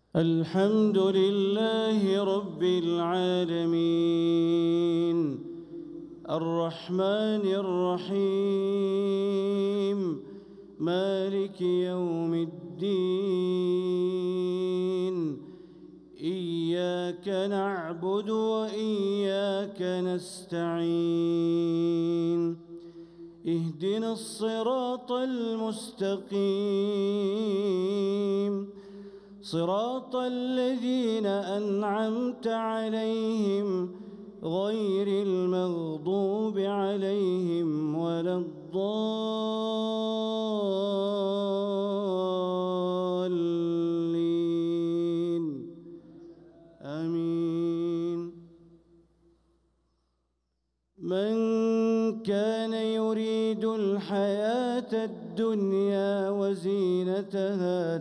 الحمد لله رب العالمين الرحمن الرحيم مالك يوم الدين إياك نعبد وإياك نستعين اهدنا الصراط المستقيم صراط الذين أنعمت عليهم غير المغضوب عليهم ولا الضالين آمين. من كان يريد الحياة الدنيا وزينتها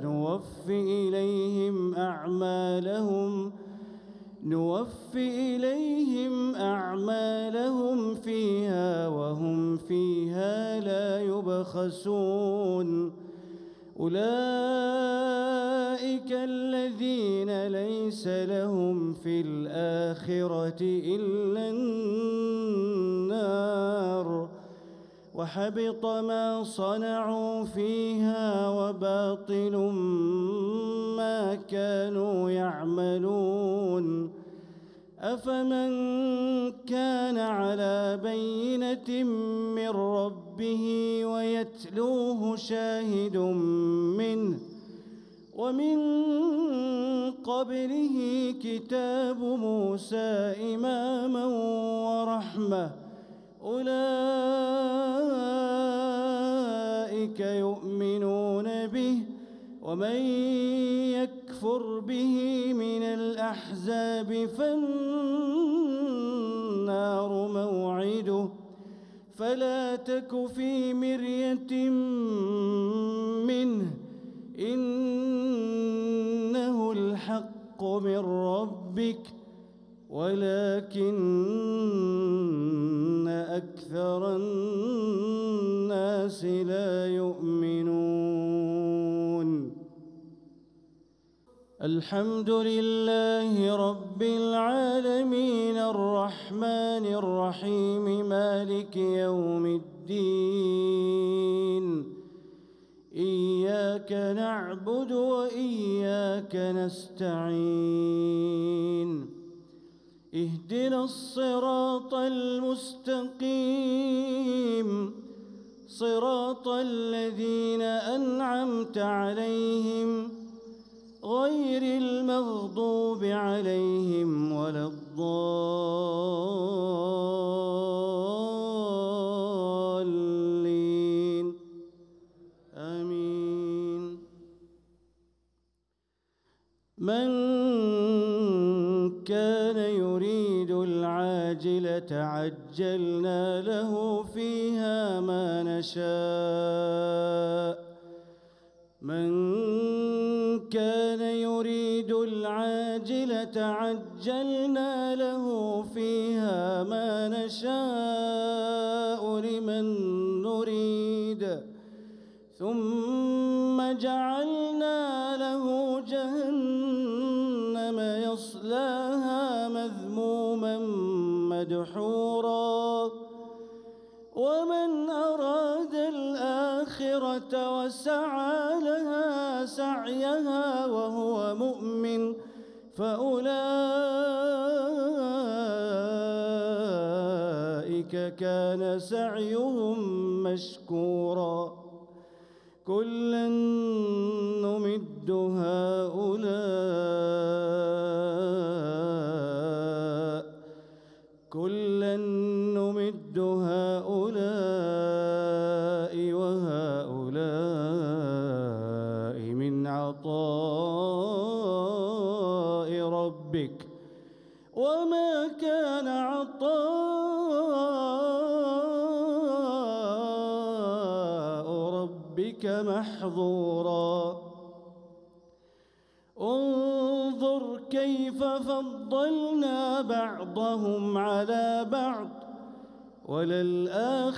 نوفي إليهم أعمالهم فيها وهم فيها لا يبخسون. أولئك الذين ليس لهم في الآخرة إلا النار وحبط ما صنعوا فيها وباطل ما كانوا يعملون. أفمن كان على بينة من ربه ويتلوه شاهد منه ومن قبله كتاب موسى إماما ورحمة أولئك يؤمنون به ومن يكفر به من الأحزاب فالنار موعده فلا تك في مرية منه إنه الحق من ربك ولكن أكثر الناس لا يؤمنون. الحمد لله رب العالمين الرحمن الرحيم مالك يوم الدين إياك نعبد وإياك نستعين اهدنا الصراط المستقيم صراط الذين أنعمت عليهم غير المغضوب عليهم ولا الضالين آمين. من كان يريد العاجلة عجلنا له فيها ما نشاء من كان يريد العاجلة عجلنا له فيها ما نشاء لمن نريد ثم جعلنا له جهنم يصلاها مذموما مدحورا ومن أراد الآخرة وسعى لها سعيها وهو مؤمن فأولئك كان سعيهم مشكورا. كلا نمد هؤلاء وهؤلاء من عطاء ربك وما كان عطاء ربك محظورا. انظر كيف فضلنا بعضهم على بعض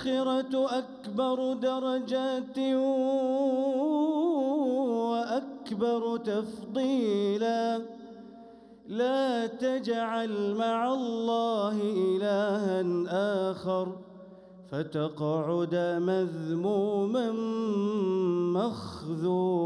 وللآخرة أكبر درجات أكبر تفضيلا لا تجعل مع الله إلها آخر فتقعد مذموما مخذولا.